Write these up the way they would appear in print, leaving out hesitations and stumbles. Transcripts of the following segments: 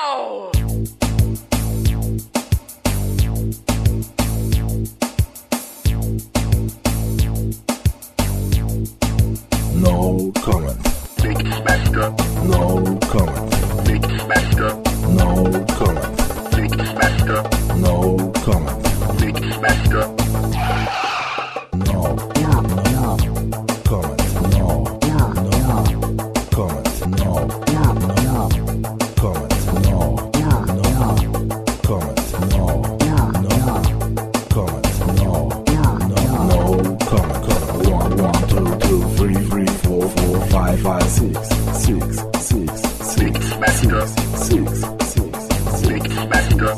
No comment. Mixmaster. No comment. Mixmaster. No comment. Mixmaster. No comment. Mixmaster. No. No. Comment. No. No. Comment. No. No. Comment. No. No. Comment. No. No. Comment. No. No comment. Comment. 1, 2, 3, 4, 5, 6, 6, 6, 6, Mixmaster. 6, 6, 6. Mixmaster.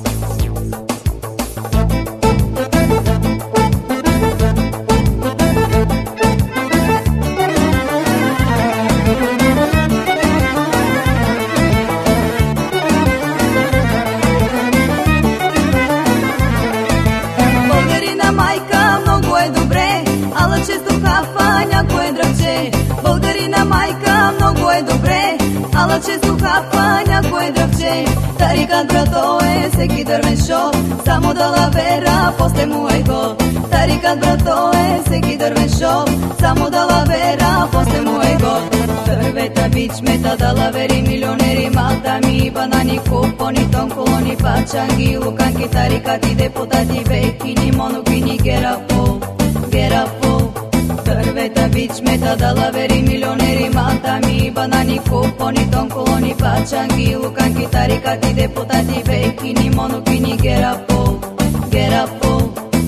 Българина майка много е добре, ала често хапа някое дръвче. Българина майка много е добре, ала често хапа някое дръвче. Тарикат брато е всеки дървен шоп, само да лавера, после му е год. Тарикат брато е всеки дървен шоп, само да лавера, после му е год. Дървета, бичмета, да лавери, милионери, малтами, банани, купони, тонколони, пачанги, луканки, тарикати, депутати, бекини, монокини, герапол, герапол. Дървета, бичмета, да лавери, милионери, малтами, банани, купони, тонколони, пачанги, луканки, тарикати, депутати, бекини, монокини, герапол, герапол.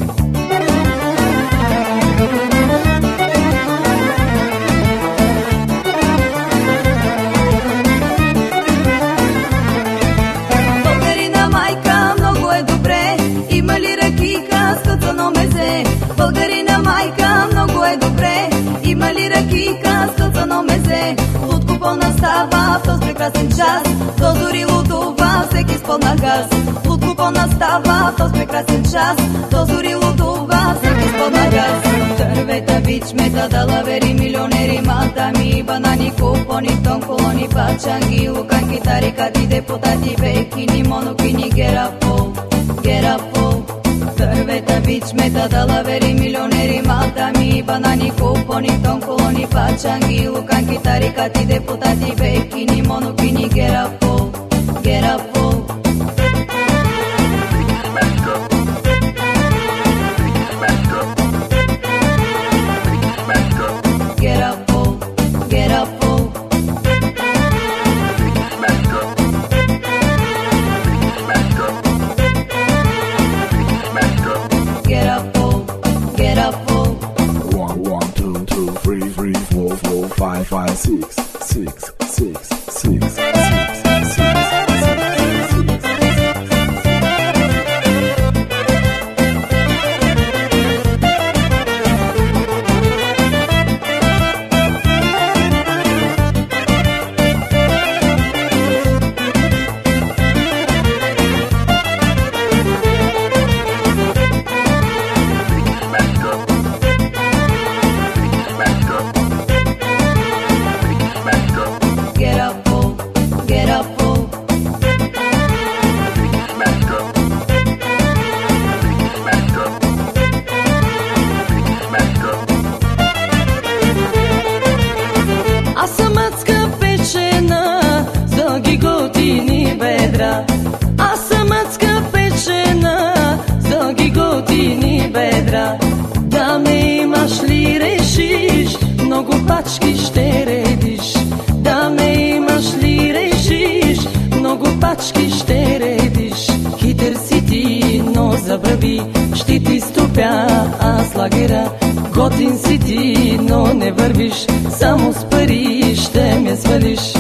Българина майка много е добре, има ли ракийка с кацано мезе? Българина майка много е добре, има ли ракийка с кацано мезе? Лудко по-настава в този прекрасен час, то дори лудува всеки спълна газ. Лудко по-настава в този прекрасен час, то дори лудува всеки спълна газ. Дървета, бичмета, да лавери, милионери, малтами, банани, купони, тонколони, пачанги, луканки, тарикати, депутати, бекини, монокини, герапол, герапол. Дървета, бичмета, да лавери, милионери, малтами, банани, купони, тонколони, пачанги, луканки, тарикати, депутати, бекини, монокини, герапол, герапол. Mixmaster. Mixmaster. Mixmaster. Герапол, герапол. Mixmaster. Mixmaster. Mixmaster. Gerapol, gerapol. 1, 2, 3, 4, 5, 6, 6, 6, 6, 6. Gerapol, gerapol. Аз съм адска печена с дълги готини бедра. Аз съм адска печена с дълги готини бедра. Да ме имаш ли решиш, много пачки ще редиш. Да ме имаш ли решиш, много пачки ще редиш. Хитър си ти, но забрави, ще ти стопя аз лагера. Готин си ти, но не вървиш, само с пари ще ме свалиш.